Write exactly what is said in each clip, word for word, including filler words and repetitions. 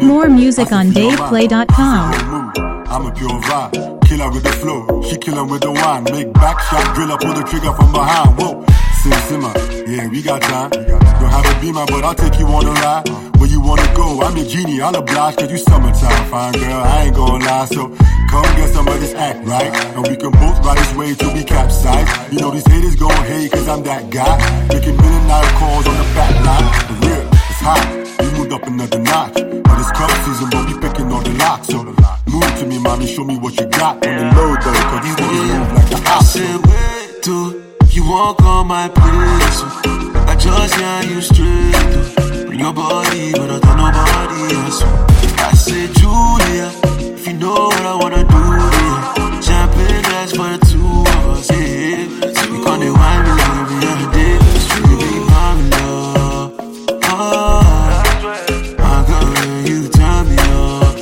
More music on dave play dot com. I'm a pure vibe, killer with the flow, she killin' with the wine. Make back shot, drill up, pull the trigger from behind. Whoa, sim simmer, yeah, we got time. Don't have a beamer, but I'll take you on a ride. Where you wanna go, I'm your genie, I'll oblige, cause you summertime. Fine girl, I ain't gonna lie, so come get some of this act right. And we can both ride this way till we capsize. You know these haters gon' hate, cause I'm that guy. Making million dollar calls on the back line. The real, it's hot, we moved up another notch. But it's club season, but we picking all the locks. So move to me, mommy, show me what you got. On the low though, cause these niggas move like the house. I said, wait till you walk on my place. I just hear you straight. Bring your body, but I don't nobody else. I said, Julia, if you know what I wanna do, yeah. Champagne glass for the two of us, yeah. So we gonna wine me like every other day. Baby, my love, oh, my girl, you turn me up,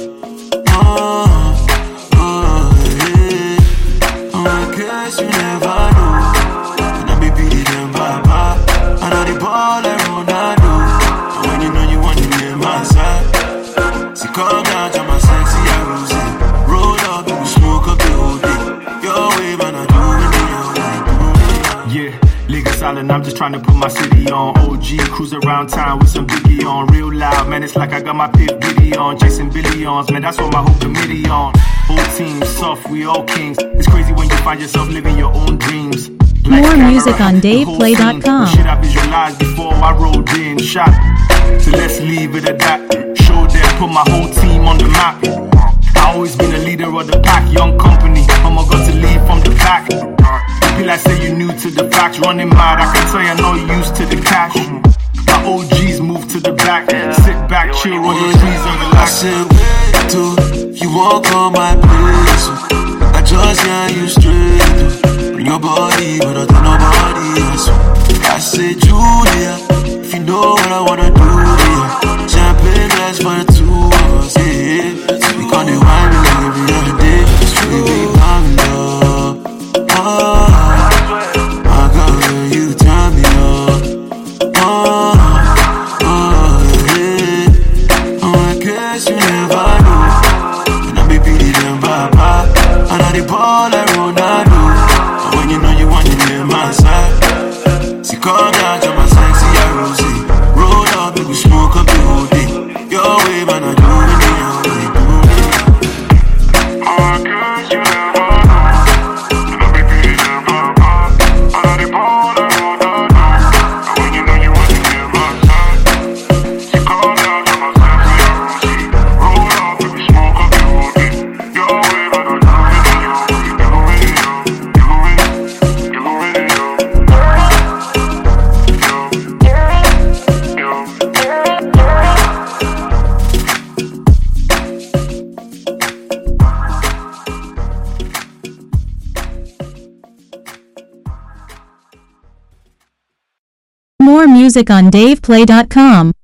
oh, oh, yeah. Oh, I guess you never know. And I be beating them bye-bye. I know the ball like Ronaldo. And when you know you want to be in my side, so calm down to my sexy rose. Roll up and we smoke up the whole day. Your way, man, I do it your way. Yeah, Lagos Island, I'm just trying to put my city on. O G, cruise around town with some Biggie on. Real loud, man, it's like I got my pit Diddy on. Chasing billions, man, that's what my whole committee on. Whole team, soft, we all kings. It's crazy when you find yourself living your own dreams. Like More camera, music on dave play dot com. Shit I visualized before I rolled in, shot. So let's leave it at that. Show them, put my whole team on the map. I always been a leader of the pack, young company. I'ma got to lead from the back. Be like say you new to the facts, running mad. I can tell you no used to the cash. My O Gs move to the back, sit back, chill, roll your trees and I relax. said, wait till you walk on my place. I just hear you straight. Bring your body, but I don't nobody else. I said, Julia, if you know what I wanna do, yeah. Champagne glass for the two of us, yeah. We gonna wine me like every other day. Baby, my love, oh, my girl, you turn me up, oh, oh, yeah. Oh, I guess you never know. And I be beating them bye-bye. I know the ball like Ronaldo. And when you know you want to be in my side, see, calm down to my sexy rose. Roll up and we smoke up the whole day. Your way, man, I do it your way, do it. Oh, I guess you never know. And I be beating them bye-bye. I know the ball like Ronaldo. And when you know you want to be in my side, see, calm down to my sexy rose. Roll up and we smoke up the whole day. Your way, man, I do it your way, do it, do it, do it, do it. More music on dave play dot com.